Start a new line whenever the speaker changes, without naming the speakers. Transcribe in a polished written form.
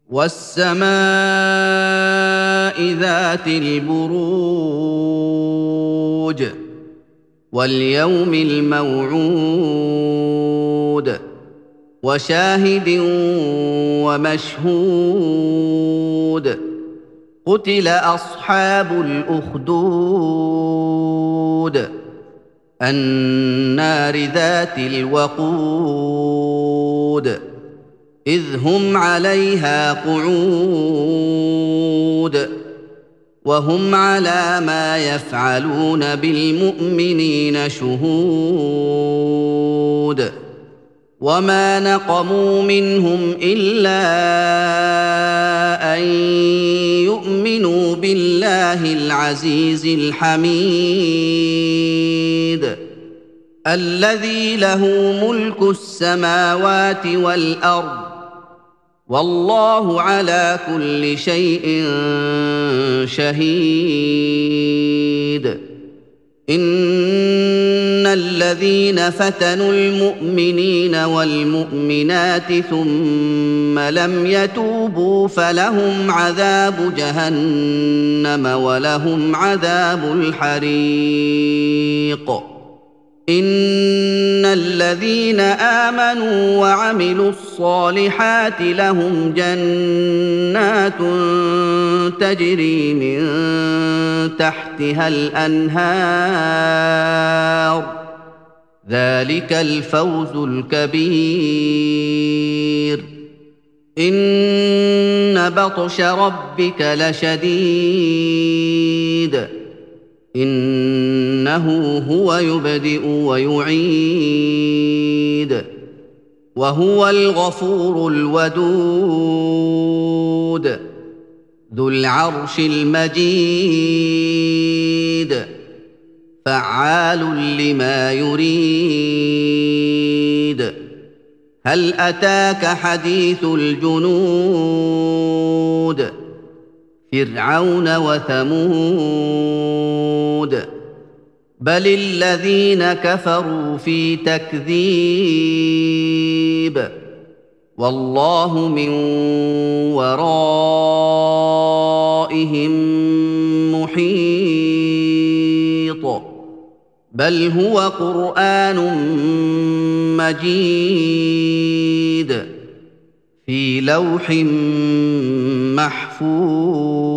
والسماء ذات البروج واليوم الموعود وشاهد ومشهود قتل أصحاب الأخدود النار ذات الوقود إذ هم عليها قعود وهم على ما يفعلون بالمؤمنين شهود وما نقموا منهم إلا أن يؤمنوا بالله العزيز الحميد الذي له ملك السماوات والأرض والله على كل شيء شهيد إن الذين فتنوا المؤمنين والمؤمنات ثم لم يتوبوا فلهم عذاب جهنم ولهم عذاب الحريق إن الذين آمنوا وعملوا الصالحات لهم جنات تجري من تحتها الأنهار ذلك الفوز الكبير إن بطش ربك لشديد إنه هو يبدئ ويعيد وهو الغفور الودود ذو العرش المجيد فعال لما يريد هل أتاك حديث الجنود فرعون وثمود بل الذين كفروا في تكذيب والله من ورائهم محيط بل هو قرآن مجيد في لوح محفوظ